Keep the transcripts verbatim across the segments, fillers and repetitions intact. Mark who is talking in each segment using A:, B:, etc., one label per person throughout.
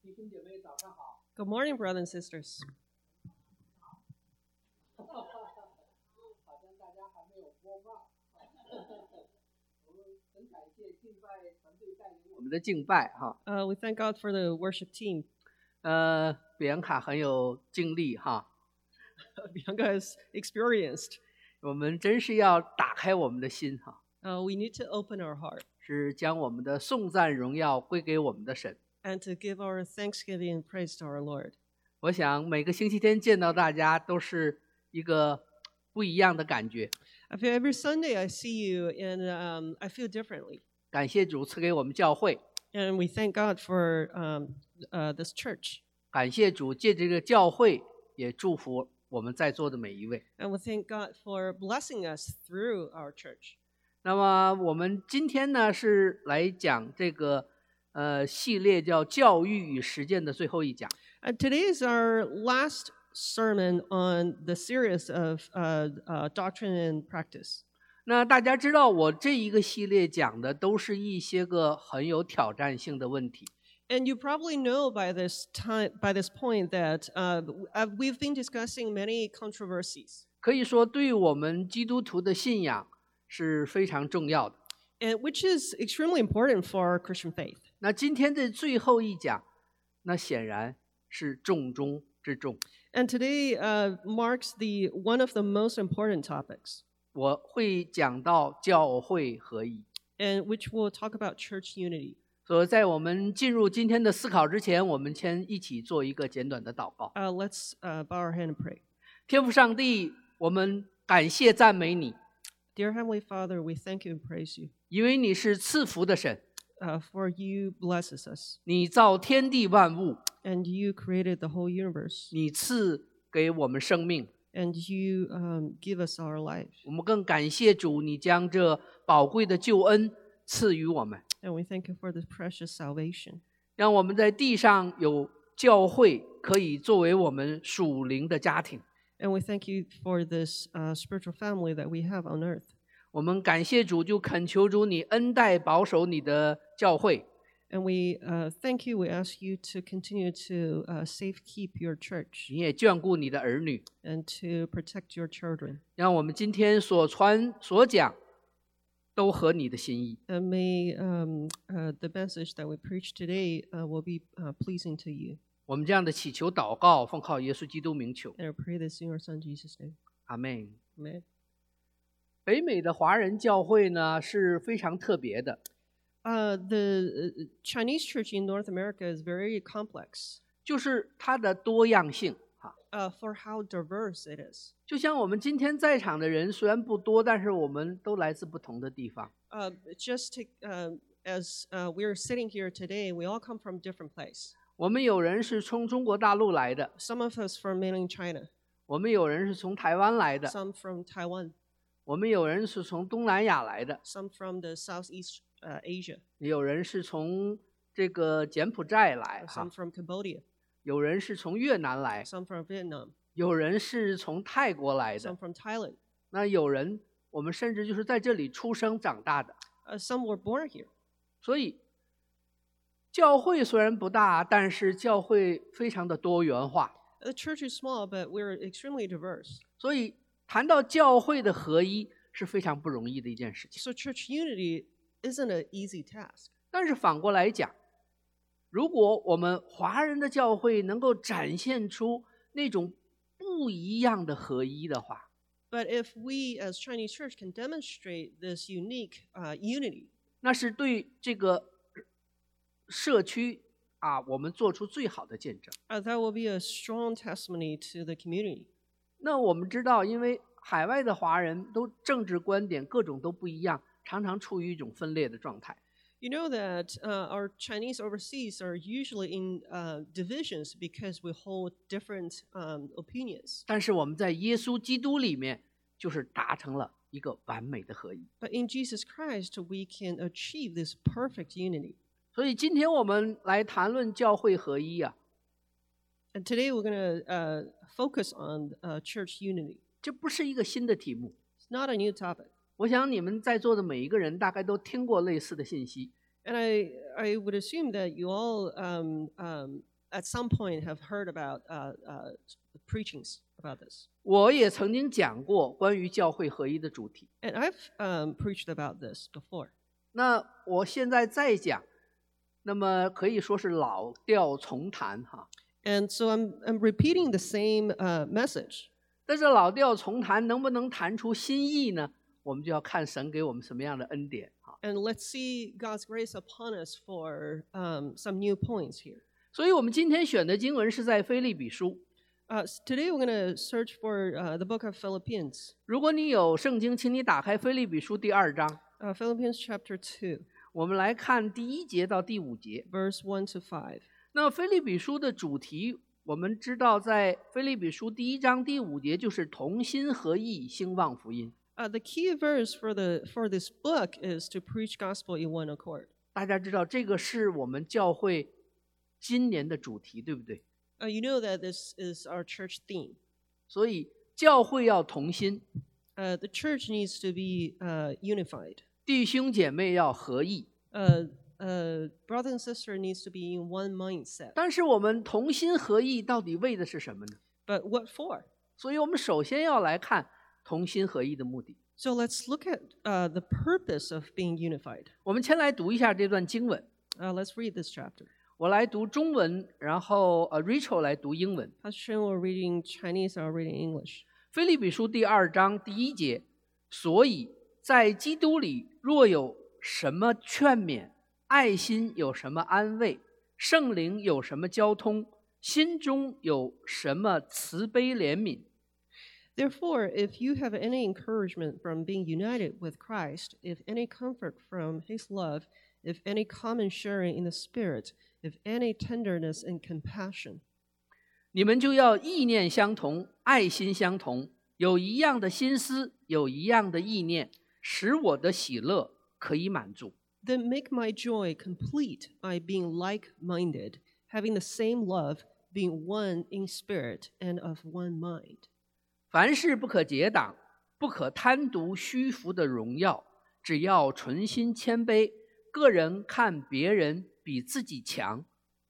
A: 弟兄姐妹早上好。
B: Good morning, brothers and sisters.
A: 好像大家还没有播放。我们很感谢敬拜团队带领我们的敬拜哈。
B: Uh, we thank God for the worship team.
A: 呃，比安卡很有经历哈，
B: Bianca is experienced.
A: 我们真是要打开我们的心哈，
B: Uh, we need to open our heart
A: 是将我们的颂赞荣耀归给我们的神。
B: and to give our thanksgiving and praise to our Lord.
A: 我想每个星期天见到大家都是一个不一样的感觉。
B: I feel every Sunday I see you and um, I feel differently.
A: 感谢主赐给我们教会，
B: And we thank God for um, uh, this church.
A: 感谢主借这个教会也祝福我们在座的每一位。
B: And we thank God for blessing us through our church.
A: 那么我们今天呢是来讲这个呃系列叫教育与实践的最后一讲。
B: And today is our last sermon on the series of uh, uh, doctrine and practice.
A: 那大家知道我这一个系列讲的都是一些个很有挑战性的问题。
B: And you probably know by this time, by this point, that uh, we've been discussing many controversies,
A: 可以说对我们基督徒的信仰是非常重要的。
B: and which is extremely important for our Christian faith.
A: 那今天的最后一讲，那显然是重中之重。
B: And today uh, marks the one of the most important topics,
A: 我会讲到教会合一。
B: and which will talk about church unity.
A: 所以在我们进入今天的思考之前，我们先一起做一个简短的祷告。
B: Uh, let's uh, bow our head and pray.
A: 天父上帝，我们感谢赞美你，
B: Dear Heavenly Father, we thank you and praise you,
A: 因为你是赐福的神，
B: uh, for you blesses us,
A: 你造天地万物，
B: and you created the whole universe,
A: 你赐给我们生命。
B: and you um, give us our life.
A: 我们更感谢主，你将这宝贵的救恩赐予我们，
B: And we thank you for this precious salvation.
A: 让我们在地上有教会可以作为我们属灵的家庭。
B: And we thank you for this uh, spiritual family that we have on earth.
A: 我们感谢主，就恳求主你恩待保守你的教会，
B: And we uh, thank you. We ask you to continue to uh, safe keep your church
A: 你也眷顾你的儿女，
B: and to protect your children.
A: 让我们今天所传所讲都合你的心意。
B: And may um, uh, the message that we preach today uh, will be uh, pleasing to you.
A: 我们这样的祈求祷告，奉靠耶稣基督名求，
B: And I pray this in your Son Jesus' name.
A: 阿门。
B: Amen.
A: 北美的华人教会呢是非常特别的，
B: Uh, the uh, Chinese church in North America is very complex
A: 就是它的多样性哈。
B: uh, for how diverse it is.
A: 就像我们今天在场的人虽然不多，但是我们都来自不同的地方。
B: Uh, just to, uh, as uh, we're sitting here today, we all come from different places.
A: 我们有人是从中国大陆来的，
B: Some of us from mainland China,
A: 我们有人是从台湾来的，
B: some from Taiwan,
A: 我们有人是从东南亚来的，
B: some from the Southeast uh, Asia,
A: 有人是从这个柬埔寨来
B: some
A: 哈，
B: from Cambodia,
A: 有人是从越南来，
B: some from Vietnam,
A: 有人是从泰国来
B: some
A: 的，
B: from Thailand.
A: 那有人我们甚至就是在这里出生长大的。
B: Uh, some were born here.
A: 所以教会虽然不大，但是教会非常的多元化。
B: The church is small, but we're extremely diverse.
A: 所以谈到教会的合一是非常不容易的一件事情。
B: So church unity isn't an easy task.
A: 但是反过来讲，如果我们华人的教会能够展现出那种不一样的合一的话，
B: But if we as Chinese church can demonstrate this unique uh, unity,
A: 那是对这个社区啊，我们做出最好的见证。
B: uh, that will be a strong testimony to the community.
A: 那我们知道，因为海外的华人都政治观点各种都不一样，常常处于一种分裂的状态。
B: You know that uh, our Chinese overseas are usually in uh, divisions because we hold different um, opinions.
A: 但是我们在耶稣基督里面，就是达成了一个完美的合一。
B: But in Jesus Christ, we can achieve this perfect unity.
A: 所以今天我们来谈论教会合一啊，
B: And today we're going to uh, focus on uh, church unity.
A: 这不是一个新的题目。
B: It's not a new topic.
A: 我想你们在座的每一个人大概都听过类似的信息。
B: And I, I would assume that you all um, um, at some point have heard about uh, uh, preachings about this.
A: 我也曾经讲过关于教会合一的主题。
B: And I've um, preached about this before.
A: 那我现在再讲，那么可以说是老调重弹哈。
B: And so I'm, I'm repeating the same uh, message.
A: 但是老调重弹能不能弹出新意呢？我们就要看神给我们什么样的恩典哈。
B: And let's see God's grace upon us for um, some new points here.
A: 所以我们今天选的经文是在腓立比书。
B: Uh, so today we're going to search for uh, the book of Philippians.
A: 如果你有圣经，请你打开腓立比书第二章，
B: Uh, Philippians chapter two,
A: 我们来看第一节到第五节。
B: verse one to five.
A: 那腓立比书的主题，我们知道在腓立比书第一章第五节就是同心合意兴旺福音。
B: Uh, the key verse for the for this book is to preach gospel in one accord.
A: 大家知道这个是我们教会今年的主题，对不对？
B: Uh, you know that this is our church theme.
A: 所以教会要同心，
B: Uh, the church needs to be uh, unified.
A: 弟兄姐妹要合意。
B: Uh, uh, brother and sister needs to be in one mindset.
A: 但是我们同心合意到底为的是什么呢？
B: But what for?
A: 所以我们首先要来看同心合意的目的。
B: So let's look at uh, the purpose of being unified.
A: 我们先来读一下这段经文，
B: Uh, let's read this chapter.
A: 我来读中文，然后呃 Rachel 来读英文。
B: Pastor Chen will reading Chinese, I'll reading English.
A: 腓立比书第二章第一节，所以在基督里若有什么劝勉，爱心有什么安慰，圣灵有什么交通，心中有什么慈悲怜悯。
B: Therefore, if you have any encouragement from being united with Christ, if any comfort from his love, if any common sharing in the Spirit, if any tenderness and compassion,
A: 你们就要意念相同，爱心相同，有一样的心思，有一样的意念，使我的喜乐可以满足。
B: then make my joy complete by being like-minded, having the same love, being one in spirit and of one mind.
A: 凡事不可结党，不可贪图虚浮的荣耀，只要存心谦卑，个人看别人比自己强。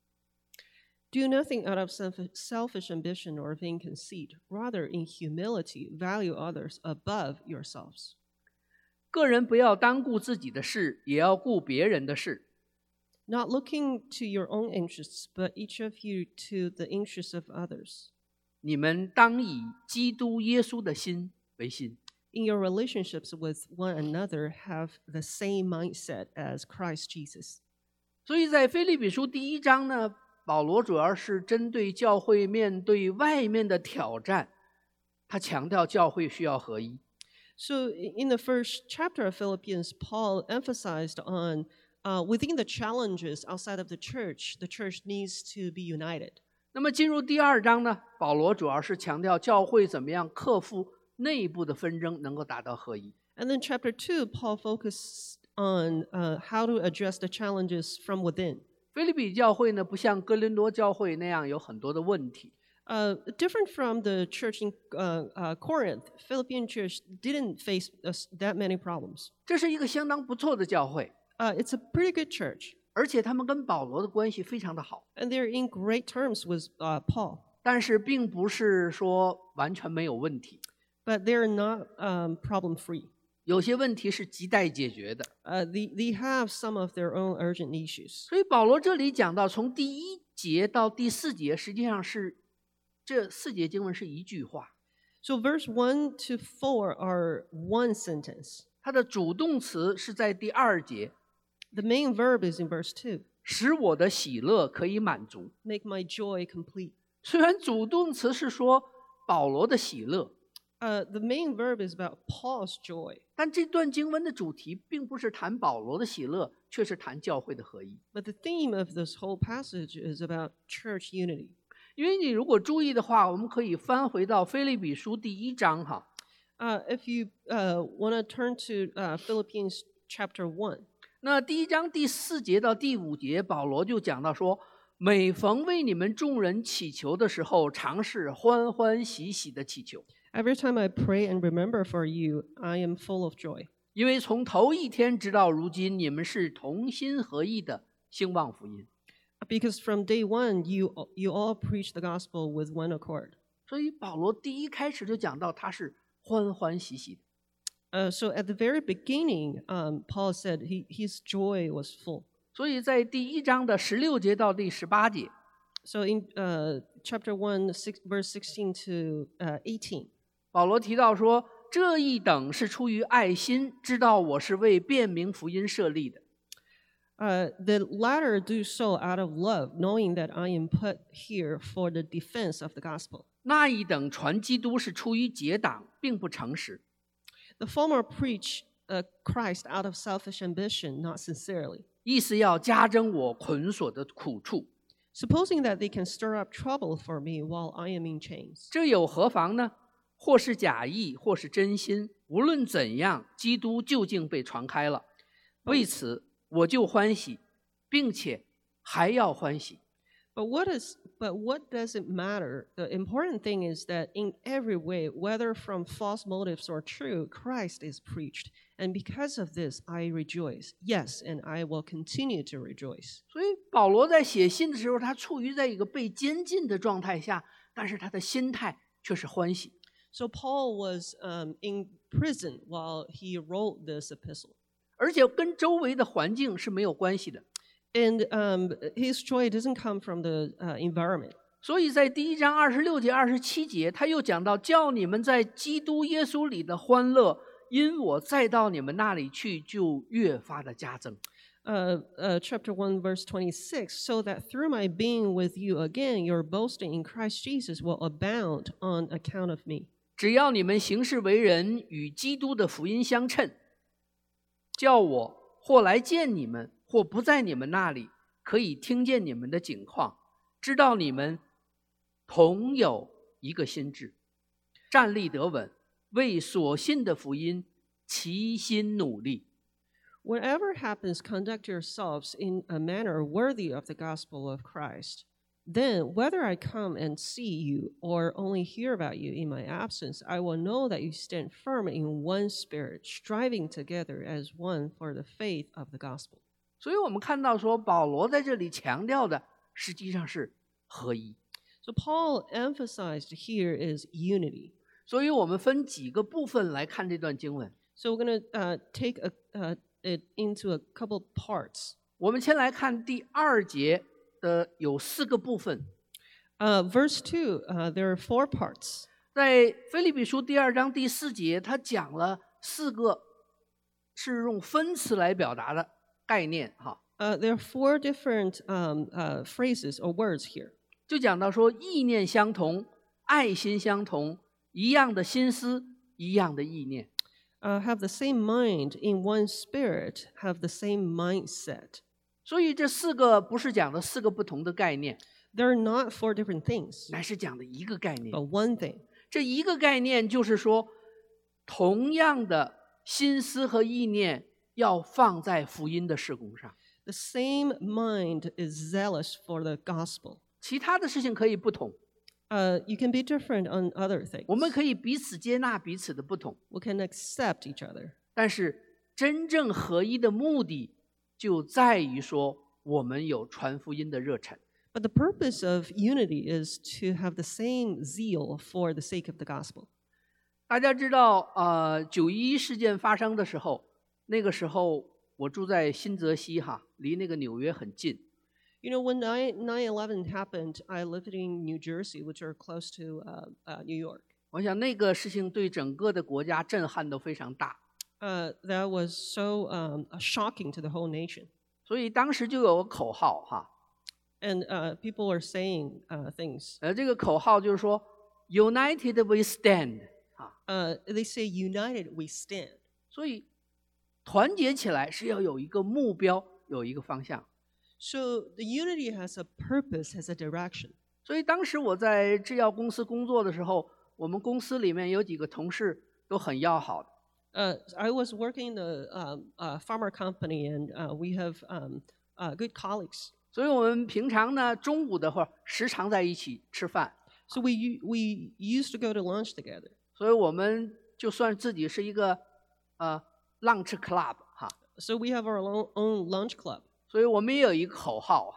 B: Do nothing out of self- selfish ambition or vain conceit. Rather, in humility, value others above yourselves.
A: 个人不要单顾自己的事，也要顾别人的事。
B: Not looking to your own interests, but each of you to the interests of others.
A: 你们当以基督耶稣的心为心。
B: In your relationships with one another, have the same mindset as Christ Jesus.
A: 所以在腓立比书第一章呢，保罗主要是针对教会面对外面的挑战，他强调教会需要合一。
B: So, i- in the first chapter of Philippians, Paul emphasized on uh, within the challenges outside of the church, the church needs to be united.
A: 那么进入第二章呢，保罗主要是强调教会怎么样克服内部的纷争，能够达到合一。
B: And then, chapter two, Paul focused on uh, how to address the challenges from within.
A: 腓立比教会呢，不像哥林多教会那样有很多的问题，
B: Uh, different from the church in uh, uh, Corinth, Philippian church didn't face us that many problems.
A: 这是一个相当不错的教会，
B: Uh, it's a pretty good church,
A: 而且他们跟保罗的关系非常的好，
B: and they're in great terms with uh, Paul.
A: 但是并不是说完全没有问题，
B: But they're not um, problem free.
A: 有些问题是亟待解决的。
B: Uh, they, they have some of their own urgent issues.
A: 所以保罗这里讲到，从第一节到第四节，实际上是这四节经文是一句话，
B: So verse one to four are one sentence.
A: 它的主动词是在第二节，
B: The main verb is in verse two.
A: 使我的喜乐可以满足。
B: Make my joy complete.
A: 虽然主动词是说保罗的喜乐，
B: Uh, the main verb is about Paul's joy.
A: 但这段经文的主题并不是谈保罗的喜乐，却是谈教会的合一。
B: But the theme of this whole passage is about church unity.
A: 因为你如果注意的话，我们可以翻回到腓立比书第一章哈。
B: Uh, if you uh, want to turn to uh, Philippians chapter one,
A: 那第一章第四节到第五节，保罗就讲到说，每逢为你们众人祈求的时候，常是欢欢喜喜的祈求，
B: every time I pray and remember for you, I am full of joy.
A: 因为从头一天直到如今，你们是同心合意的兴旺福音。
B: Because from day one, you you all preach the gospel with one accord.
A: 所以保罗第一开始就讲到他是欢欢喜喜的。
B: Uh, so at the very beginning, um, Paul said he, his joy was full.
A: 所以在第一章的十六节到第十八节，
B: So in uh, chapter one, six, verse sixteen to uh, eighteen,
A: 保罗提到说，这一等是出于爱心，知道我是为辩明福音设立的。
B: uh, the latter do so out of love, knowing that I am put here for the defense of the gospel.
A: 那一等传基督是出于结党，并不诚实。
B: The former preach uh, Christ out of selfish ambition, not sincerely,
A: 意思要加增我捆锁的苦处，
B: supposing that they can stir up trouble for me while I am in chains.
A: 这有何妨呢？或是假意，或是真心，无论怎样，基督究竟被传开了。为此，我就欢喜，并且还要欢喜。
B: But what is but what does it matter? The important thing is that in every way, whether from false motives or true, Christ is preached. And because of this, I rejoice. Yes, and I will continue to rejoice.
A: 所以保罗在写信的时候，他处于在一个被监禁的状态下，但是他的心态却是欢喜。
B: So Paul was um, in prison while he wrote this epistle.
A: 而且跟周围的环境是没有关系的。
B: And um, his joy doesn't come from the uh, environment.
A: 所以在第一章二十六节、二十七节，他又讲到，叫你们在基督耶稣里的欢乐，因我再到你们那里去，就越发的加增。
B: Uh, uh, chapter one, verse twenty-six, so that through my being with you again, your boasting in Christ Jesus will abound on account of me.
A: 只要你们行事为人与基督的福音相称，叫我或来见你们，或不在你们那里，可以听见你们的景况，知道你们同有一个心志，站立得稳，为所信的福音齐心努力。
B: Whatever happens, conduct yourselves in a manner worthy of the gospel of Christ. Then, whether I come and see you or only hear about you in my absence, I will know that you stand firm in one spirit, striving together as one for the faith of the gospel.
A: 所以我们看到说，保罗在这里强调的实际上是合一。
B: So Paul emphasized here is unity.
A: 所以我们分几个部分来看这段经文。
B: So we're going to uh, take a, uh, it into a couple parts.
A: 我们先来看第二节的有四个部分。
B: Uh, verse two, uh, there are four parts.
A: 在腓立比书第二章第四节，他讲了四个是用分词来表达的概念，哈，
B: Uh, there are four different um, uh, phrases or words here.
A: 就讲到说意念相同，爱心相同，一样的心思，一样的意念。
B: Uh, have the same mind in one spirit, have the same mindset.
A: 所以这四个不是讲的四个不同的概念，
B: They're not four different things,
A: 乃是讲的一个概念。
B: but one thing.
A: 这一个概念就是说，同样的心思和意念要放在福音的事工上，
B: The same mind is zealous for the gospel.
A: 其他的事情可以不同，
B: Uh, you can be different on other things.
A: 我们可以彼此接纳彼此的不同，
B: We can accept each other.
A: 但是真正合一的目的就在于说，我们有传福音的热忱。
B: But the purpose of unity is to have the same zeal for the sake of the gospel.
A: 大家知道，呃，九一一事件发生的时候，那个时候我住在新泽西，哈，离那个纽约很近。
B: You know, when nine eleven happened, I lived in New Jersey, which are close to uh, uh, New York.
A: 我想那个事情对整个的国家震撼都非常大，
B: Uh, that was so um, shocking to the whole nation.
A: 所以当时就有个口号，哈，
B: And uh, people are saying uh, things.
A: 呃，这个口号就是说 “United we stand”，啊，
B: Uh, they say, united we stand.
A: 所以团结起来是要有一个目标，有一个方向。
B: So the unity has a purpose, has a direction.
A: 所以当时我在制药公司工作的时候，我们公司里面有几个同事都很要好的。
B: Uh, I was working in a um, uh, pharma company, and uh, we have um, uh, good colleagues.
A: 所以我们平常呢，中午的话时常在一起吃饭，
B: So we u- we used to go to lunch together.
A: 所以我们就算自己是一个呃 lunch club 哈，
B: So we have our own, own lunch club.
A: 所以我们也有一个口号哈，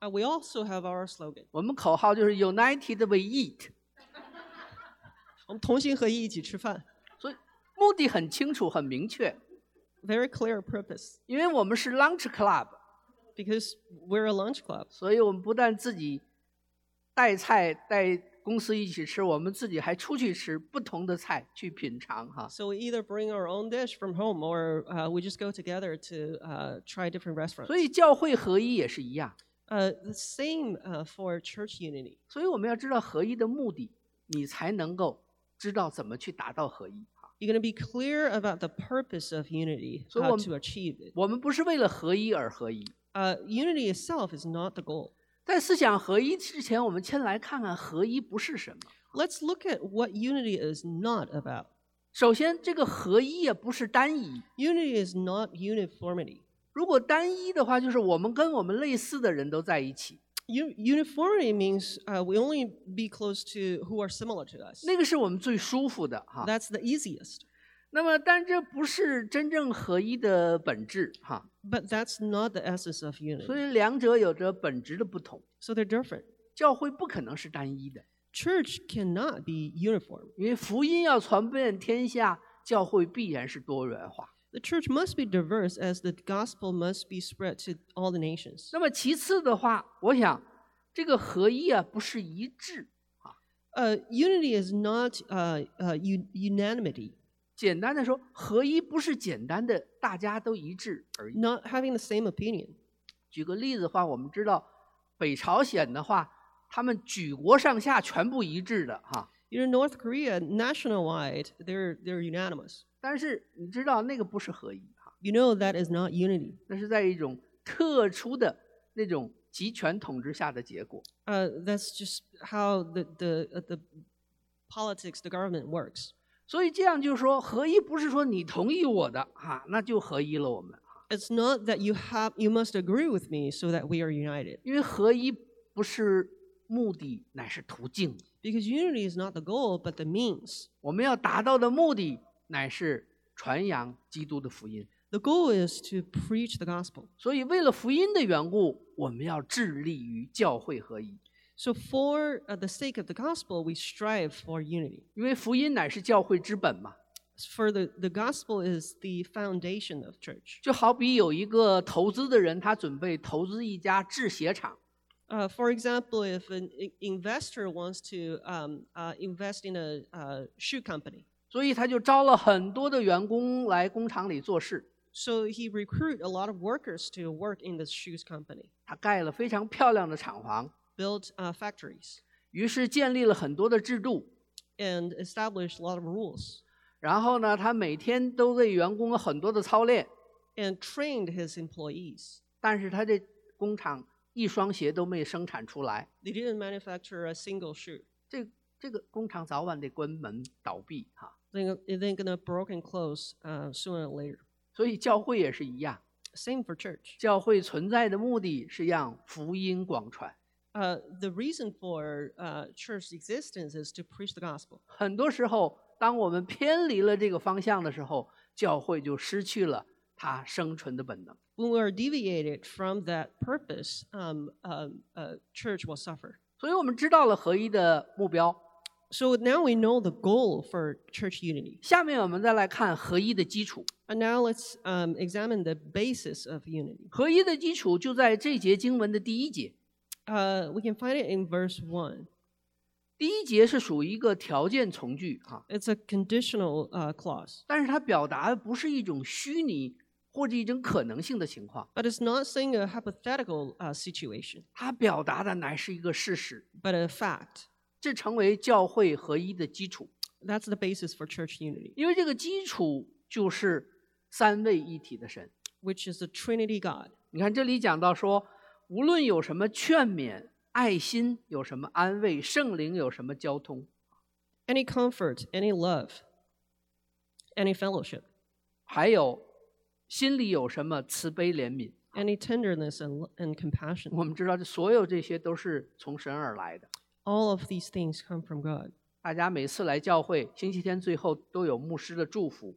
B: Uh, we also have our slogan.
A: 我们口号就是 United we eat，
B: 我们同心合意一起吃饭。
A: 所以目的很清楚、很明确。
B: Very clear purpose.
A: 因为我们是 lunch club，
B: Because we're a lunch club.
A: 所以我们不但自己带菜带公司一起吃，我们自己还出去吃不同的菜去品尝哈。
B: So we either bring our own dish from home or uh, we just go together to uh, try different restaurants.
A: 所以教会合一也是一样。
B: Uh, the same uh, for church unity.
A: 所以我们要知道合一的目的，你才能够知道怎么去达到合一。
B: You're going to be clear about the purpose of unity,
A: 所以
B: how
A: 我们
B: to achieve it.
A: 我们不是为了合一而合一。
B: Uh, unity itself is not the goal.
A: 在思想合一之前，我们先来看看合一不是什么。
B: Let's look at what unity is not about.
A: 首先，这个合一也不是单一。
B: Unity is not uniformity.
A: 如果单一的话，就是我们跟我们类似的人都在一起，
B: U- uniformity means uh, we only be close to who are similar to us.
A: 那个是我们最舒服的哈。
B: That's the easiest.
A: 那么，但这不是真正合一的本质哈。
B: But that's not the essence of
A: 所
B: unity.
A: 以两者有着本质的不同。
B: So they're different.
A: 教会不可能是单一的，
B: Church cannot be uniform.
A: 因为福音要传遍天下，教会必然是多元化。
B: The church must be diverse as the gospel must be spread to all the nations.
A: 那么其次的话，我想这个合一啊不是一致，
B: Uh, unity is not uh, uh, un- unanimity,
A: 简单的说，合一不是简单的大家都一致而已。
B: not having the same opinion.
A: 举个例子的话，我们知道北朝鲜的话，他们举国上下全部一致的哈，
B: You know, North Korea, national-wide, they're, they're unanimous.
A: 但是你知道那个不是合一哈，
B: You know that is not unity.
A: 那是在一种特殊的那种集权统治下的结果。
B: Uh, that's just how the, the, uh, the politics, the government works.
A: 所以这样就是说，合一不是说你同意我的哈，那就合一了我们。
B: It's not that you have you must agree with me so that we are united.
A: 因为合一不是目的，乃是途径。
B: Because unity is not the goal, but the means.
A: 我们要达到的目的，乃是传扬基督的福音。
B: The goal is to preach the gospel.
A: 所以，为了福音的缘故，我们要致力于教会合一。
B: So for uh, the sake of the gospel, we strive for unity.
A: 因为福音乃是教会之本嘛。
B: For the, the gospel is the foundation of church.
A: 就好比有一个投资的人，他准备投资一家制鞋厂，
B: Uh, for example, if an i- investor wants to um, uh, invest in a uh, shoe company,
A: 所以他就招了很多的员工来工厂里做事。
B: so he recruit a lot of workers to work in the shoes company,
A: 他盖了非常漂亮的厂房，
B: built uh, factories,
A: 于是建立了很多的制度。
B: and established a lot of rules,
A: 然后呢，他每天都为员工很多的操练，
B: and trained his employees.
A: 但是他这工厂一双鞋都没生产出来，
B: They didn't manufacture a single shoe.
A: 这这个工厂早晚得关门倒闭哈。
B: They're they're gonna broke and close uh, sooner or later.
A: 所以教会也是一样，
B: Same for church.
A: 教会存在的目的是让福音广传。
B: Uh, the reason for uh, church existence is to preach the gospel.
A: 很多时候，当我们偏离了这个方向的时候，教会就失去了它生存的本能。
B: When we are deviated from that purpose, um, um, uh, church will suffer.
A: 所以我们知道了合一的目标。
B: So now we know the goal for church unity.
A: 下面我们再来看合一的基础。
B: And now let's um, examine the basis of unity.
A: 合一的基础就在这节经文的第一节。
B: Uh, we can find it in verse one.
A: 第一节是属于一个条件从句哈，
B: It's a conditional uh, clause,
A: 但是它表达的不是一种虚拟或者一种可能性的情况，
B: but it's not saying a hypothetical uh, situation,
A: 它表达的乃是一个事实，
B: but a fact.
A: 这成为教会合一的基础。
B: That's the basis for church unity,
A: 因为这个基础就是三位一体的神。
B: which is the Trinity God.
A: 你看这里讲到说，无论有什么劝勉、爱心，有什么安慰，圣灵有什么交通，
B: Any comfort, any love, any fellowship,
A: 还有心里有什么慈悲怜悯，
B: any tenderness and, and compassion.
A: 我们知道这所有这些都是从神而来的。
B: All of these things come from God.
A: 大家每次来教会，星期天最后都有牧师的祝福，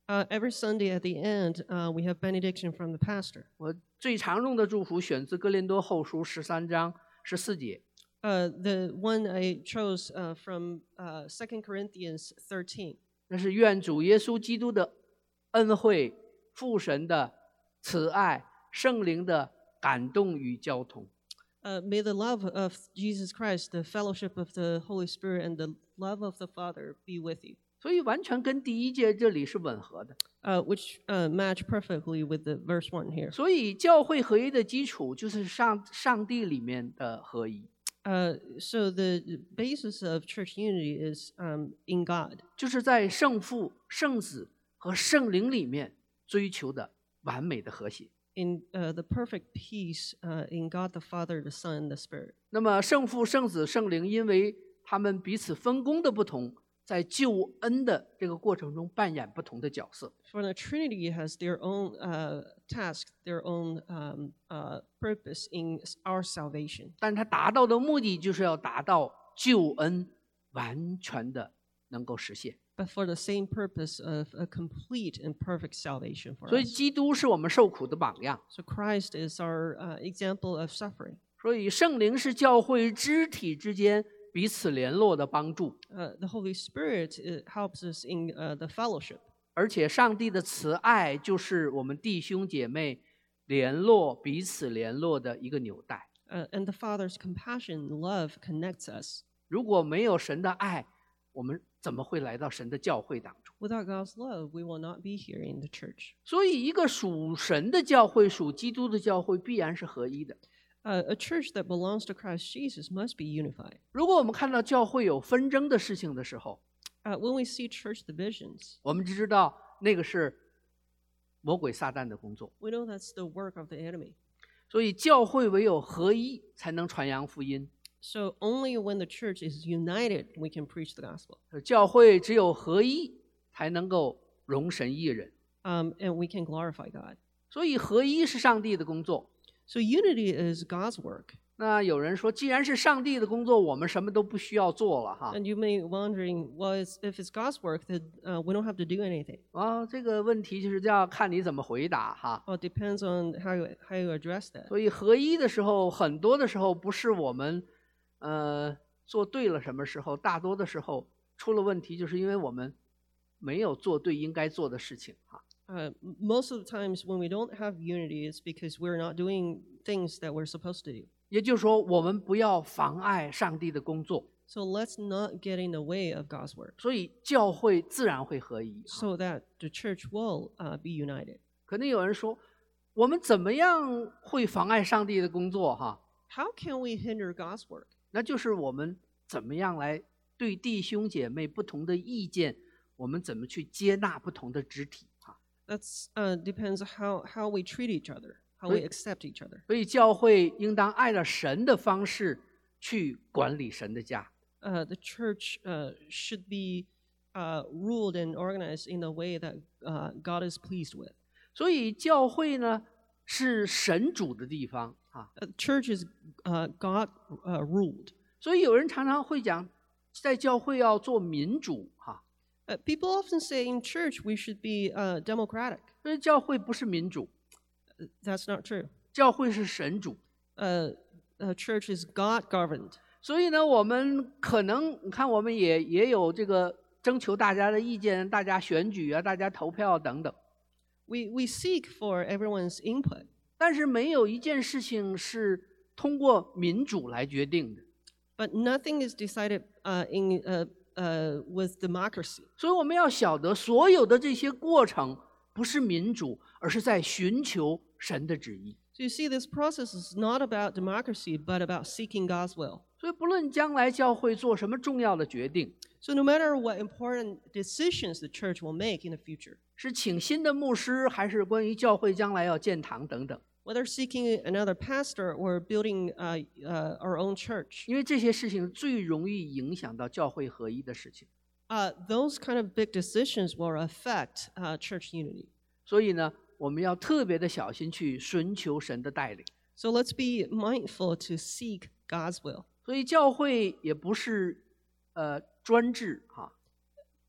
B: Uh, every Sunday at the end, uh, we have benediction from the pastor.
A: 我最常用的祝福选自哥林多后书十三章十四节。
B: Uh, the one I chose uh, from uh, Second Corinthians thirteen.
A: 那是愿主耶稣基督的恩惠、父神的慈爱、圣灵的感动与交通。
B: Uh, may the love of Jesus Christ, the fellowship of the Holy Spirit, and the love of the Father be with you.
A: 所以完全跟第一节这里是吻合的。
B: Uh, which uh, match perfectly with the verse one here.
A: 所以教会合一的基础就是上上帝里面的合一。
B: Uh, so the basis of church unity is um, in God.
A: 就是在圣父、圣子和圣灵里面追求的完美的和谐。
B: In uh, the perfect peace uh, in God the Father, the Son, and the Spirit.
A: 那么圣父、圣子、圣灵，因为他们彼此分工的不同，在救恩的这个过程中扮演不同的角色。
B: For the Trinity has their own uh, task, their own um, uh, purpose in our salvation.
A: 但它达到的目的就是要达到救恩完全的能够实现。
B: But for the same purpose of a complete and perfect salvation for
A: 所以
B: us.
A: 基督是我们受苦的榜样。
B: So Christ is our uh, example of suffering.
A: 所以圣灵是教会肢体之间彼此联络的帮助。
B: Uh, the Holy Spirit uh, helps us in uh, the fellowship.
A: 而且上帝的慈爱就是我们弟兄姐妹联络彼此联络的一个纽带。
B: Uh, and the Father's compassion and love connects us.
A: 如果没有神的爱，我们怎么会来到神的教会当中？
B: Without God's love, we will not be here in the church.
A: 所以一个属神的教会，属基督的教会必然是合一的。
B: Uh, a church that belongs to Christ Jesus must be unified.
A: 如果我们看到教会有纷争的事情的时候，
B: Uh, when we see church divisions,
A: 我们就知道那个是魔鬼撒旦的工作。
B: we know that's the work of the enemy.
A: 所以教会唯有合一，才能传扬福音。
B: So only when the church is united, we can preach the gospel.
A: 教会只有合一，才能够容神益人。
B: Um, and we can glorify God.
A: 所以合一是上帝的工作。
B: So unity is God's work.
A: 那有人说，既然是上帝的工作，我们什么都不需要做了哈。
B: And you may be wondering, well, it's, if it's God's work, then uh, we don't have to do anything.
A: 啊，这个问题就是要看你怎么回答哈。
B: Well, it depends on how you, how you address that.
A: 所以合一的时候，很多的时候不是我们呃做对了什么时候，大多的时候出了问题，就是因为我们没有做对应该做的事情哈。
B: Uh, most of the times when we don't have unity, it's because we're not doing things that we're supposed to do.
A: 也就是说，我们不要妨碍上帝的工作，
B: So let's not get in the way of God's work,
A: 所以教会自然会合一。
B: so that the church will uh, be united.
A: 可能有人说，我们怎么样会妨碍上帝的工作哈？
B: How can we hinder God's work?
A: 那就是我们怎么样来对弟兄姐妹不同的意见，我们怎么去接纳不同的肢体哈？
B: That's uh, depends how how we treat each other, how we accept each other.
A: 所以教会应当按照神的方式去管理神的家。
B: Uh, the church uh, should be uh, ruled and organized in a way that uh, God is pleased with.
A: 所以教会呢是神主的地方啊。
B: Uh, church is uh, God uh, ruled.
A: 所以有人常常会讲，在教会要做民主哈。
B: Uh, people often say in church we should be uh, democratic.
A: 所以教会不是民主，
B: Uh, That's not true.
A: 教会是神主。
B: Uh, uh, church is God governed.
A: 所以呢，我们可能你看，我们也也有这个征求大家的意见，大家选举啊，大家投票等等。
B: We we seek for everyone's input,
A: 但是没有一件事情是通过民主来决定的。
B: but nothing is decided uh, in uh, uh, with democracy.
A: 所以我们要晓得，所有的这些过程不是民主，而是在寻求神的旨意。
B: So you see, this process is not about democracy, but about seeking God's will.
A: 所以不论将来教会做什么重要的决定，
B: So no matter what important decisions the church will make in the future,
A: 是请新的牧师，还是关于教会将来要建堂等等，
B: whether seeking another pastor or building uh, uh, our own church,
A: 因为这些事情最容易影响到教会合一的事情。
B: uh, those kind of big decisions will affect uh, church unity.
A: 所以呢，我们要特别的小心去寻求神的带领。
B: So let's be mindful to seek God's will.
A: 所以教会也不是呃专制哈，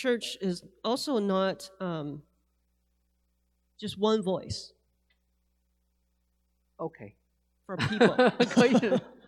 B: church is also not um, just one voice
A: OK，
B: for people.
A: 可以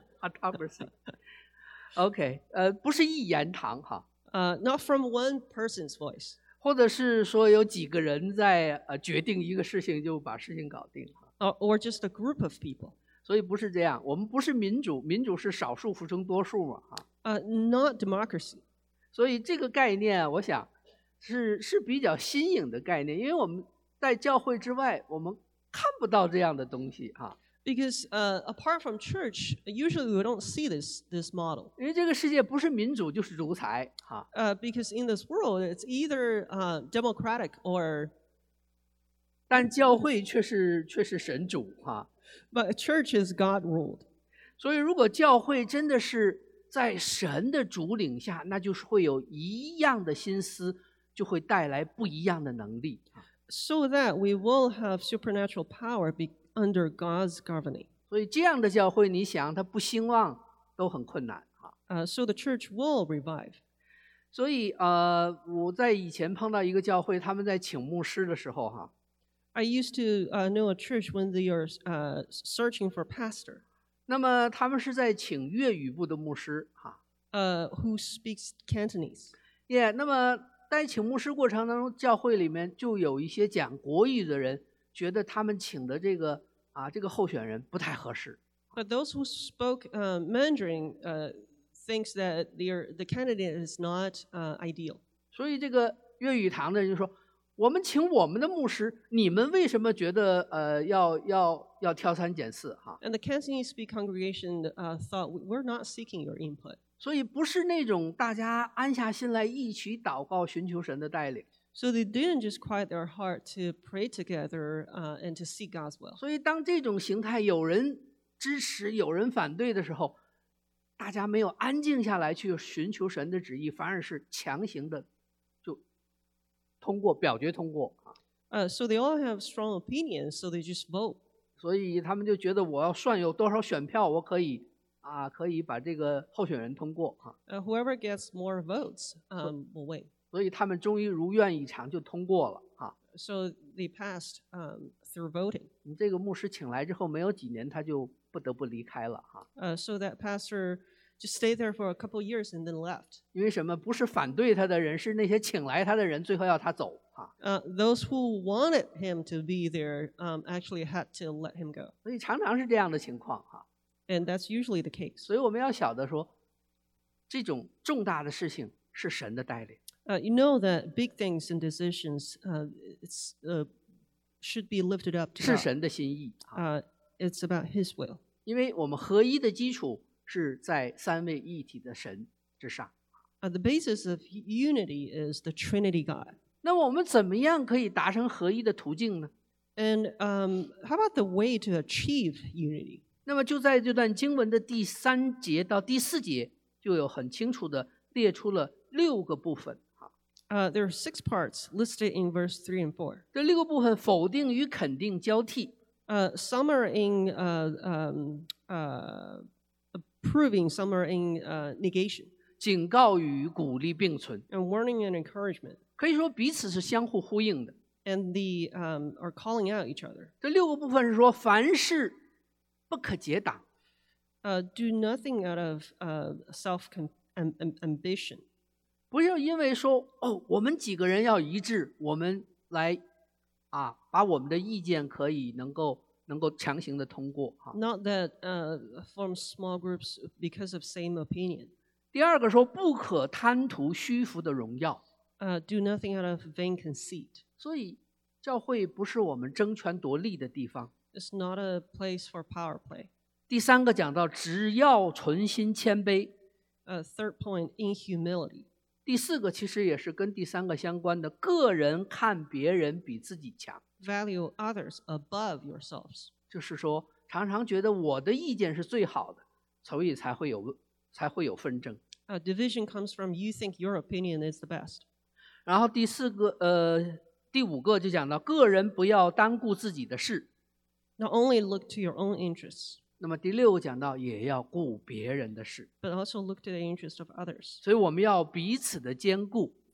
A: autocracy。OK， 呃，不是一言堂哈，
B: Uh, not from one person's voice,
A: 或者是说有几个人在呃决定一个事情就把事情搞定哈，
B: or, or just a group of people.
A: 所以不是这样，我们不是民主，民主是少数服从多数嘛哈，
B: Uh, not democracy.
A: 所以这个概念我想是是比较新颖的概念，因为我们在教会之外我们看不到这样的东西哈，
B: Because uh, apart from church, usually we don't see this, this model.
A: 因为这个世界不是民主就是独裁哈，
B: Uh, because in this world, it's either uh, democratic or,
A: 但教会却是却是神主哈，
B: but church is God ruled.
A: 所以如果教会真的是在神的主领下，那就是会有一样的心思，就会带来不一样的能力。
B: So that we will have supernatural power be under God's governing.
A: 所以这样的教会，你想它不兴旺都很困难啊。
B: Uh, so the church will revive.
A: 所以呃，我在以前碰到一个教会，他们在请牧师的时候哈，
B: I used to uh, know a church when they are uh, searching for a pastor
A: 那么他们是在请粤语部的牧师哈，
B: uh, who speaks Cantonese.
A: 耶、那么在请牧师过程当中，教会里面就有一些讲国语的人，觉得他们请的这个啊这个候选人不太合适。
B: But those who spoke uh, Mandarin uh, thinks that their, the candidate is not uh, ideal.
A: 所以这个粤语堂的人就说：“我们请我们的牧师，你们为什么觉得呃要要要挑三拣四哈？
B: And the Cantonese speak congregation uh, thought, we're not seeking your input.
A: 所以不是那种大家安下心来一起祷告寻求神的带领。
B: So they didn't just quiet their heart to pray together uh, and to seek God's will.
A: 所以当这种形态有人支持有人反对的时候，大家没有安静下来去寻求神的旨意，反而是强行的就通过表决通过啊。
B: Uh, so they all have strong opinions, so they just vote.
A: 所以他们就觉得我要算有多少选票，我可以啊可以把这个候选人通过啊。
B: Uh, whoever gets more votes um, will win.
A: 所以他们终于如愿以偿就通过了啊。
B: So they passed um, through voting.
A: 你这个牧师请来之后，没有几年他就不得不离开了哈。
B: Uh, so that pastor just stayed there for a couple of years and then left.
A: 因为什么？不是反对他的人，是那些请来他的人，最后要他走啊。
B: Uh, those who wanted him to be there um, actually had to let him go.
A: 所以常常是这样的情况哈。
B: And that's usually the case.
A: 所以我们要晓得说，这种重大的事情是神的带领。
B: Uh, you know that big things and decisions uh, it's, uh, should be lifted up to
A: 是
B: God.
A: 神的心意啊。
B: Uh, it's about His will.
A: 因为我们合一的基础是在三位一体的神之上。
B: Uh, the basis of unity is the Trinity God.
A: 那么我们怎么样可以达成合一的途径呢？
B: And um, how about the way to achieve unity?
A: 那么就在这段经文的第三节到第四节，就有很清楚的列出了六个部分。
B: Uh, there are six parts listed in verse three and four.
A: 这六个部分否定与肯定交替，
B: Uh, some are in uh, um, uh, approving, some are in uh, negation,
A: 警告与鼓励并存，
B: and warning and encouragement.
A: 可以说彼此是相互呼应的。
B: And the um, are calling out each other.
A: 这六个部分是说，凡事不可结党，
B: Uh, do nothing out of uh, self am- am- ambition.
A: 不要因为说哦，我们几个人要一致，我们来啊，把我们的意见可以能够能够强行的通过哈。
B: Not that uh, form small groups because of same opinion.
A: 第二个说，不可贪图虚浮的荣耀，
B: Uh, do nothing out of vain conceit.
A: 所以教会不是我们争权夺利的地方。
B: It's not a place for power play.
A: 第三个讲到，只要存心谦卑。
B: Uh, third point, in humility.
A: 第四个其实也是跟第三个相关的，个人看别人比自己强，
B: Value others above yourselves.
A: 就是说常常觉得我的意见是最好的，所以才会有才会有纷争。
B: Uh, division comes from you think your opinion is the best.
A: 然后第四个呃第五个就讲到，个人不要单顾自己的事。
B: Not only look to your own interests,
A: 那么第六个讲到，也要顾别人的事，
B: but also look to the interest of others.
A: 所以我们要彼此的兼顾。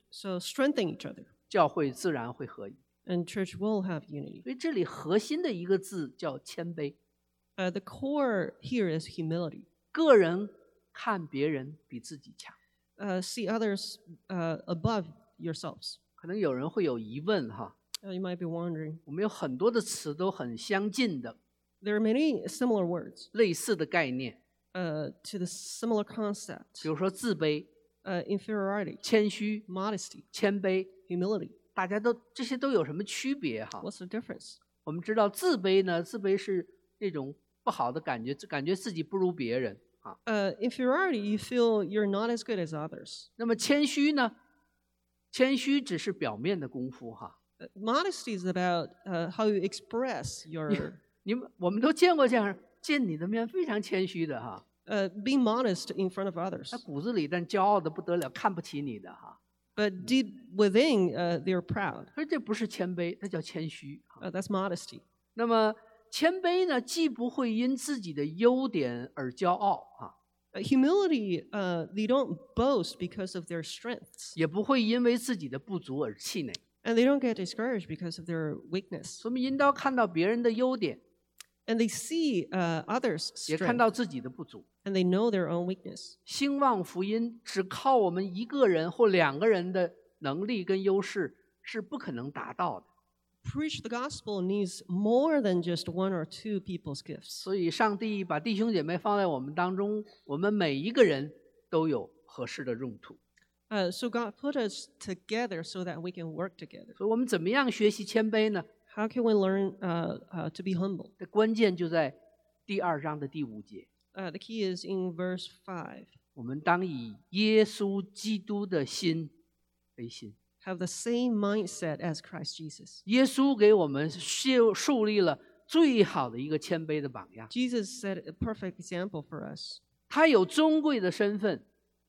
B: So strengthen each other,
A: 教会自然会合一。
B: and church will have unity.
A: 所以这里核心的一个字叫谦卑，
B: Uh, the core here is humility.
A: 个人看别人比自己强。
B: Uh, see others uh, above yourselves.
A: 可能有人会有疑问哈，
B: Uh, you might be wondering.
A: 我们有很多的词都很相近的
B: There are many similar words
A: 类似的概念，
B: uh, to the similar concept.
A: 比如说自卑、
B: Uh, inferiority,
A: 谦虚、
B: modesty,
A: 谦卑，
B: humility.
A: 大家都这些都有什么区别哈？
B: What's the difference?
A: 我们知道自卑呢，自卑是那种不好的感觉，感觉自己不如别人啊。
B: Uh, inferiority, you feel you're not as good as others.
A: 那么谦虚呢？谦虚只是表面的功夫哈。
B: Uh, modesty is about uh, how you express your
A: 你们我们都见过这样见你的面非常谦虚的哈，
B: uh, being modest in front of others.
A: 他骨子里但骄傲的不得了，看不起你的哈。
B: But deep within, uh, they're proud.
A: 所以这不是谦卑，这叫谦虚。
B: Uh, that's modesty.
A: 那么谦卑呢，既不会因自己的优点而骄傲啊，
B: Uh, humility, uh, they don't boast because of their strengths,
A: 也不会因为自己的不足而气馁。
B: and they don't get discouraged because of their weakness.
A: 所以我们应当看到别人的优点，
B: And they see uh, others'
A: 也看
B: strength,
A: 到自己的不足。
B: and they know their own weakness.
A: 兴旺福音只靠我们一个人或两个人的能力跟优势是不可能达到的。
B: Preach the gospel needs more than just one or two people's gifts.
A: 所以，上帝把弟兄姐妹放在我们当中，我们每一个人都有合适的用途。
B: Uh, so God put us together so that we can work together.
A: 所以，我们怎么样学习谦卑呢？
B: How can we learn uh, uh, to be humble?
A: 这关键就在第二章的第五节。
B: Uh, the key is in verse five.
A: 我们当以耶稣基督的心为心。
B: Have the same mindset as Christ Jesus.
A: 耶稣给我们树树立了最好的一个谦卑的榜样。
B: Jesus set a perfect example for us.
A: 他有尊贵的身份，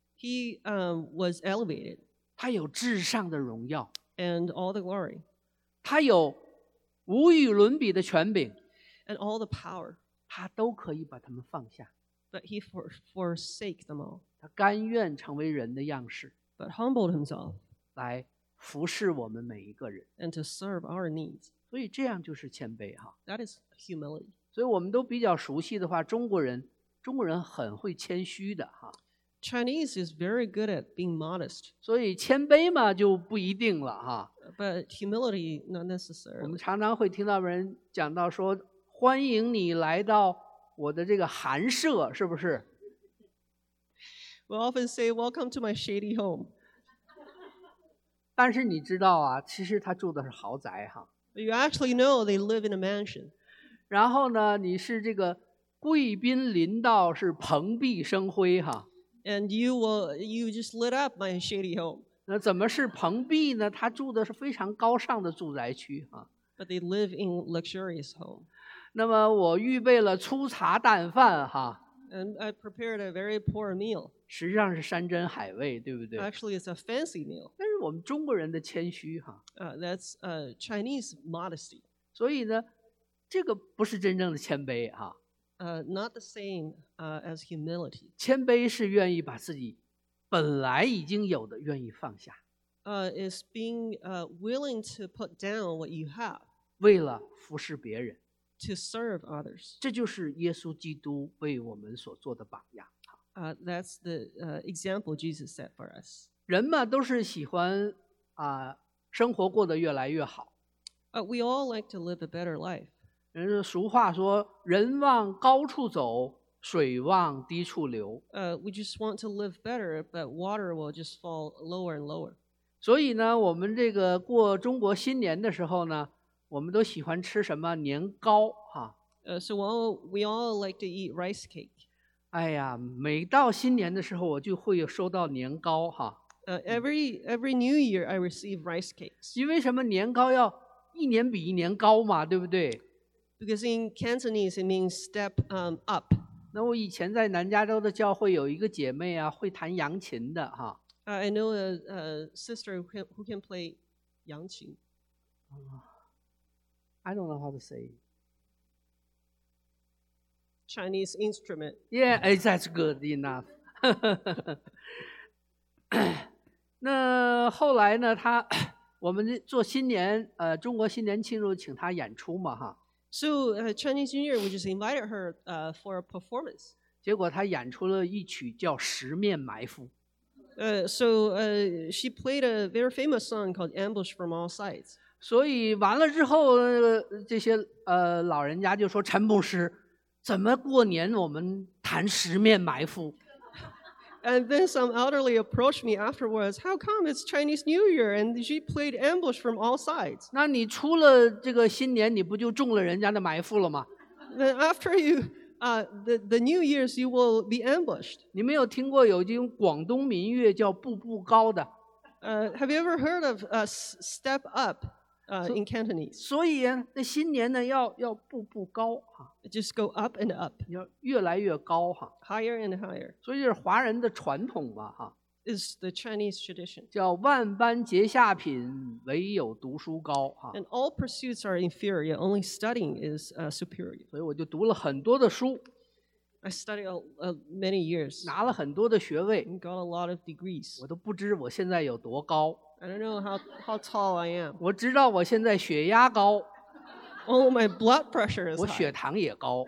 B: He um, was elevated
A: 他有至上的荣耀，
B: and all the glory
A: 他有无与伦比的权柄，
B: and all the power,
A: 他都可以把他们放下。
B: but he for, forsake them all,
A: 他甘愿成为人的样式，
B: but humbled himself
A: 来服侍我们每一个人。
B: and to serve our needs.
A: 所以这样就是谦卑哈。
B: That is humility.
A: 所以我们都比较熟悉的话，中国人中国人很会谦虚的哈。
B: Chinese is very good at being modest,
A: 所以谦卑嘛就不一定了哈。
B: but humility not
A: 我们
B: necessarily.
A: 常常会听到人讲到说，欢迎你来到我的这个寒舍，是不是？
B: We often say, "Welcome to my shady home."
A: 但是你知道啊，其实他住的是豪宅哈。
B: But you actually know they live in a mansion.
A: 然后呢，你是这个贵宾临到，是蓬荜生辉哈。
B: And you will you just lit up my shady home.
A: 那怎么是蓬荜呢？他住的是非常高尚的住宅区啊。
B: But they live in luxurious home.
A: 那么我预备了粗茶淡饭哈，
B: And I prepared a very poor meal.
A: 实际上是山珍海味，对不对？
B: Actually, it's a fancy meal.
A: 但是我们中国人的谦虚哈，
B: Uh, that's uh, Chinese modesty.
A: 所以呢，这个不是真正的谦卑哈。
B: Uh, not the same uh, as humility.
A: 谦卑是愿意把自己本来已经有的愿意放下，
B: Uh, is being uh, willing to put down what you have
A: 为了服侍别人。
B: to serve others.
A: 这就是耶稣基督为我们所做的榜样。
B: Uh, that's the uh, example Jesus set for us.
A: 人嘛，都是喜欢啊、生活过得越来越好。
B: Uh, we all like to live a better life.
A: 人家俗话说：“人往高处走，水往低处流。
B: Uh, we just want to live better, but water will just fall lower and lower. ”
A: 所以呢，我们这个过中国新年的时候呢，我们都喜欢吃什么年糕哈。
B: Uh, so all, we all like to eat rice cake.
A: 哎呀，每到新年的时候，我就会有收到年糕哈。
B: Uh, every every New Year, I receive rice cakes
A: 因为什么？年糕要一年比一年高嘛，对不对？
B: because in Cantonese it means step um, up.
A: 那我以前在南加州的教会有一个姐妹啊，会弹扬琴的哈。
B: Uh, I know a, a sister who can, who can play yangqin.
A: I don't know how to say.
B: Chinese instrument.
A: Yeah, that's good enough. 那后来呢，他我们这做新年，呃，中国新年庆祝，请他演出嘛，哈。
B: So uh, Chinese New Year, we just invited her uh, for a performance.
A: 结果他演出了一曲叫《十面埋伏》。
B: Uh, so uh, she played a very famous song called "Ambush from All Sides."
A: 所以完了之后，呃这些呃老人家就说：“陈牧师，怎么过年我们谈十面埋伏？”
B: And then some elderly approached me afterwards. How come it's Chinese New Year and she played "Ambush from All Sides"?
A: 那你出了这个新年，你不就中了人家的埋伏了吗？
B: Then after you, uh, the the New Year's, you will be ambushed.
A: 你没有听过有一种广东民乐叫《步步高》的？
B: Uh, have you ever heard of uh, s- "Step Up" uh, in Cantonese?
A: 所以啊，那新年呢要要步步高哈，
B: Just go up and up,
A: 要越来越高哈。
B: higher and higher.
A: 所以这是华人的传统嘛哈，
B: Is the Chinese tradition.
A: 叫万般皆下品，唯有读书高哈。
B: And all pursuits are inferior. Only studying is uh, superior.
A: 所以我就读了很多的书，
B: I studied a, a, many years
A: 拿了很多的学位，
B: and got a lot of degrees.
A: 我都不知我现在有多高。
B: I don't know how, how tall I am.
A: 我知道我现在血压高，
B: Oh, my blood pressure is
A: 我
B: high.
A: 血糖也高。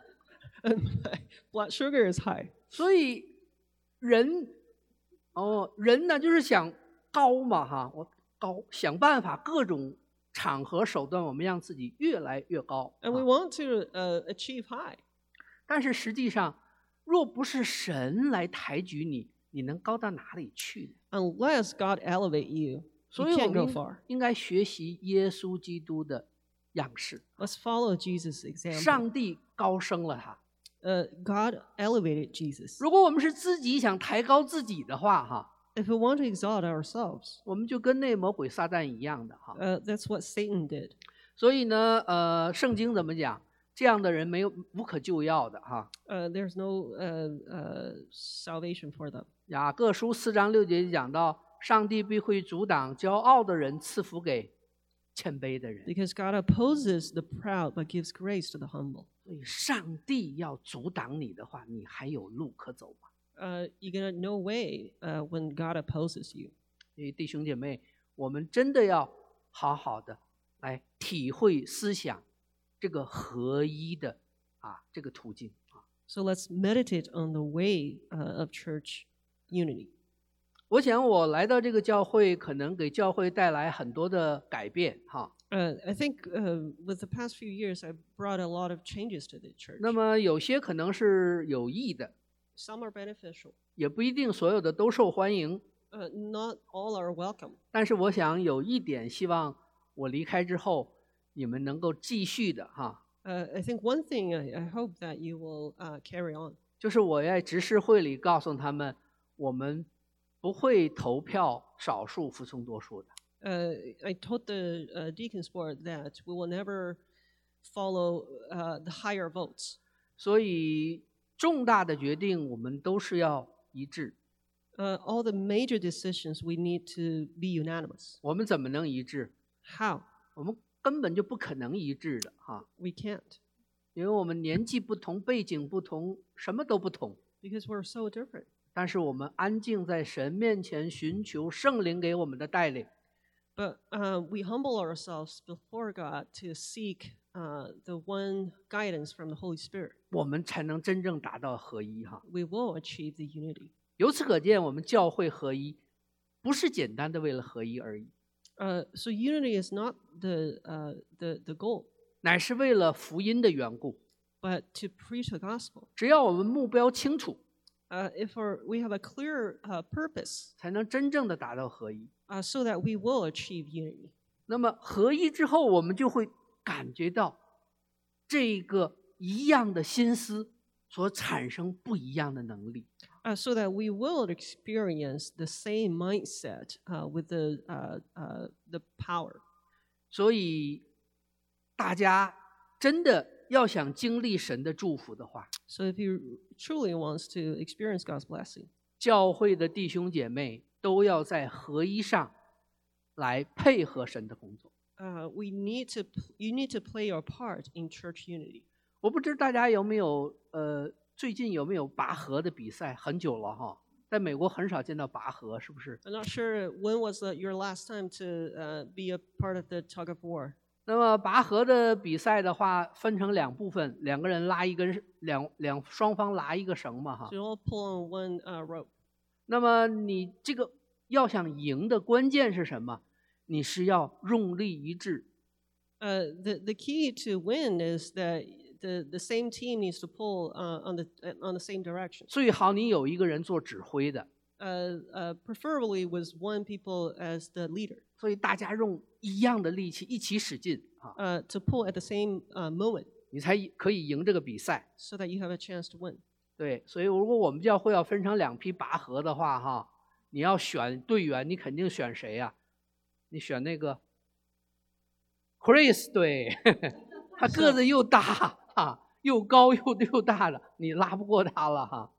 B: And my blood sugar is high.
A: 所以人，哦，人呢就是想高嘛哈，我高，想办法各种场合手段，我们让自己越来越高。
B: And we
A: 啊
B: want to uh, achieve high.
A: 但是实际上，若不是神来抬举你，你能高到哪里去呢？
B: Unless God elevate you,
A: 所
B: you
A: 以我
B: can't
A: 们
B: go
A: 应
B: far.
A: 应该学习耶稣基督的样式。
B: Let's follow Jesus' example.
A: 上帝高升了他。
B: Uh, God elevated Jesus.
A: 如果我们是自己想抬高自己的话，哈，
B: If we want to exalt ourselves,
A: 我们就跟那魔鬼撒旦一样的哈。
B: uh, that's what Satan did.
A: 所以呢，呃，圣经怎么讲？这样的人没有无可救药的哈。
B: Uh, there's no uh, uh, salvation for them.
A: 雅各书四章六节讲到，上帝必会阻挡骄傲的人，赐福给谦卑的人。
B: Because God opposes the proud but gives grace to the humble.
A: 所以，上帝要阻挡你的话，你还有路可走吗？
B: Uh, you're gonna no way uh, when God opposes you.
A: 所以，弟兄姐妹，我们真的要好好的来体会思想这个合一的啊这个途径啊。
B: So let's meditate on the way uh, of church unity.
A: 我想我来到这个教会，可能给教会带来很多的改变哈。
B: Uh, I think uh, with the past few years, I've brought a lot of changes to the church.
A: 那么有些可能是有益的，
B: Some are beneficial.
A: 也不一定所有的都受欢迎。
B: Uh, not all are welcome.
A: 但是我想有一点，希望我离开之后，你们能够继续的哈，
B: Uh, I think one thing I, I hope that you will uh, carry on.
A: 就是我在执事会里告诉他们，我们不会投票少数服从多数的。
B: Uh, I told the uh, deacons board that we will never follow uh, the higher votes.
A: 所以重大的决定我们都是要一致。
B: Uh, all the major decisions we need to be unanimous.
A: 我们怎么能一致？
B: How?
A: 我们根本就不可能一致的哈，
B: We can't
A: 因为我们年纪不同，背景不同，什么都不同。
B: because we're so different.
A: 但是我们安静在神面前，寻求圣灵给我们的带领。
B: But uh, we humble ourselves before God to seek uh, the one guidance from the Holy Spirit.
A: 我们才能真正达到合一哈。
B: We will achieve the unity.
A: 由此可见，我们教会合一，不是简单的为了合一而已，
B: Uh, so unity is not the, uh, the, the goal,
A: 乃是为了福音的缘故。
B: but to preach the gospel.
A: 只要我们目标清楚，
B: Uh, if our, we have a clear uh, purpose,
A: 才能真正的达到合一。
B: uh, so that we will achieve unity.
A: 那么合一之后，我们就会感觉到这个一样的心思所产生不一样的能力。
B: Uh, so that we will experience the same mindset uh, with the, uh, uh, the power.
A: 所以大家真的要想经历神的祝福的话，
B: So if you truly wants to experience God's blessing,
A: 教会的弟兄姐妹都要在合一上来配合神的工作。
B: uh, we need to, p- you need to play your part in church unity.
A: 我不知大家有没有呃，最近有没有拔河的比赛？很久了哈， 在美国很少见到拔河，是不是？
B: I'm not sure when was the, your last time to uh, be a part of the tug of war.
A: 那么拔河的比赛的话，分成两部分，两个人拉一根，两两双方拉一个绳嘛，哈
B: So。you all pull on one uh, rope.
A: 那么你这个要想赢的关键是什么？你是要用力一致。
B: Uh, the the key to win is that the the same team needs to pull uh, on the uh, on the same direction.
A: 最好你有一个人做指挥的，
B: Uh, uh, preferably was one people as the leader
A: 所以大家用一样的力气一起使劲啊，
B: uh, to pull at the same uh, moment
A: 你才可以赢这个比赛。
B: so that you have a chance to win.
A: 对，所以如果我们教会要分成两批拔河的话，哈，你要选队员，你肯定选谁呀、啊？你选那个 Chris， 对，他个子又大哈，又高又又大的，你拉不过他了哈。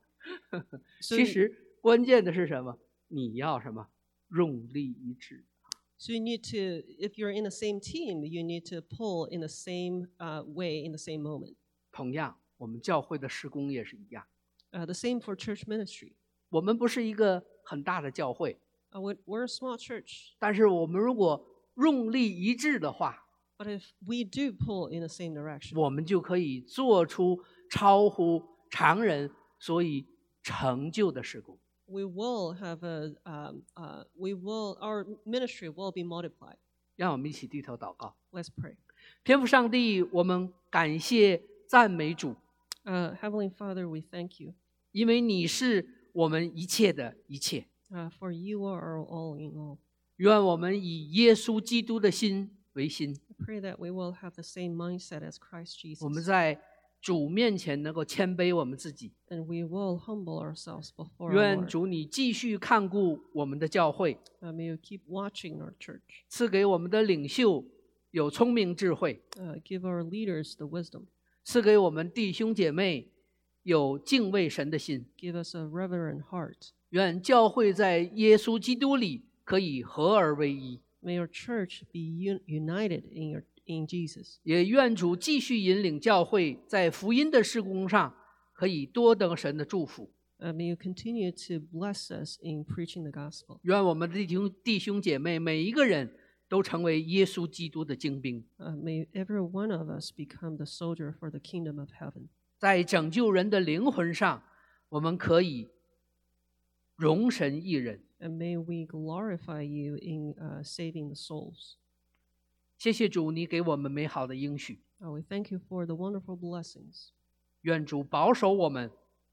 B: So
A: 其实关键的是什么？你要什么？用力一致。
B: So you need to, if you're in the same team, you need to pull in the same uh, way in the same moment.
A: 同样，我们教会的事工也是一样。
B: Uh, the same for church ministry.
A: 我们不是一个很大的教会，
B: Uh, we're, we're a small church,
A: 但是我们如果用力一致的话，
B: but if we do pull in the same direction,
A: 我们就可以做出超乎常人所以成就的事工。
B: we will have a, um, uh, we will, our ministry will be multiplied.
A: 让我们一起低头祷告。
B: Let's pray.
A: 天父上帝，我们感谢赞美主，
B: Uh, Heavenly Father, we thank you,
A: 因为你是我们一切的一切。
B: uh, for you are our all in all.
A: 愿我们以耶稣基督的心为心，
B: I pray that we will have the same mindset as Christ
A: 我们
B: Jesus,
A: 在主面前能够谦卑我们自己。
B: and we will humble ourselves before our
A: 愿
B: Lord.
A: 主你继续看顾我们的教会，
B: Uh, may you keep watching our church.
A: 赐给我们的领袖有聪明智慧，
B: Uh, give our leaders the wisdom.
A: 赐给我们弟兄姐妹有敬畏神的心。
B: Give us a reverent heart.
A: 愿教会在耶稣基督里可以合而为一，
B: May your church be un- united in your in Jesus.
A: 也愿主继续引领教会在福音的事工上可以多得神的祝福。
B: Uh, may you continue to bless us in preaching the gospel.
A: 愿我们的弟兄弟兄姐妹每一个人都成为耶稣基督的精兵，
B: Uh, may every one of us become the soldier for the kingdom of heaven.
A: 在拯救人的灵魂上，我们可以容神一人。
B: And may we glorify you in uh, saving the souls.
A: 谢谢主，你给我们美好的应许。
B: Uh, we thank you for the wonderful blessings.
A: 愿主保守我们，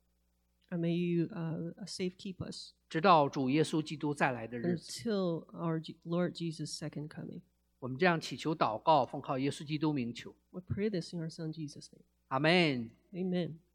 B: And may you uh, safekeep us
A: 直到主耶稣基督再来的日子。
B: until our J- Lord Jesus' second coming.
A: 我们这样祈求祷告，奉靠耶稣基督名求，
B: We pray this in our Son Jesus' name.
A: 阿门。
B: Amen.